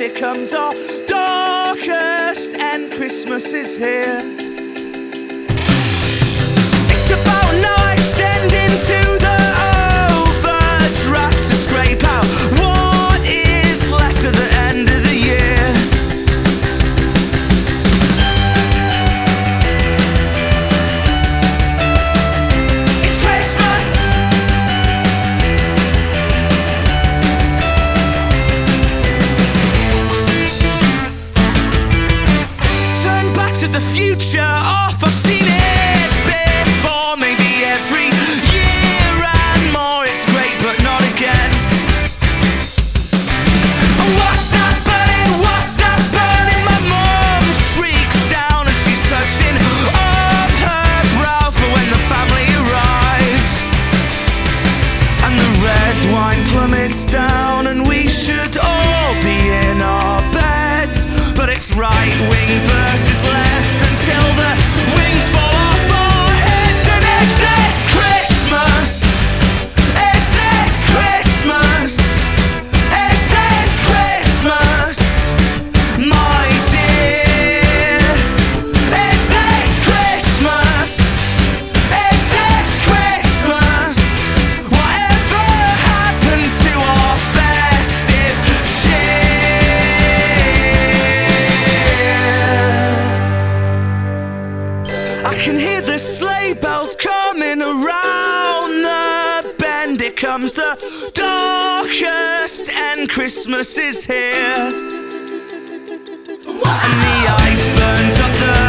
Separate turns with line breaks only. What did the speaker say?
here comes our darkest end. Christmas is here. It's about now extending to the overdraft to scrape out what is left at the end of the year. It's Christmas. Turn back to the future off, I've seen it before, maybe every year and more. It's great but not again. Watch that burning, my mum shrieks down as she's touching up her brow for when the family arrive. And the red wine plummets down and we should all be in our beds, but it's right wing versus left until the wings fall off our heads. And is this Christmas? Is this Christmas? Is this Christmas, my dear? Is this Christmas? Is this Christmas? Whatever happened to our festive cheer? I can hear the sleigh bells coming around the bend. Here comes the darkest end. Christmas is here. And the ice burns up the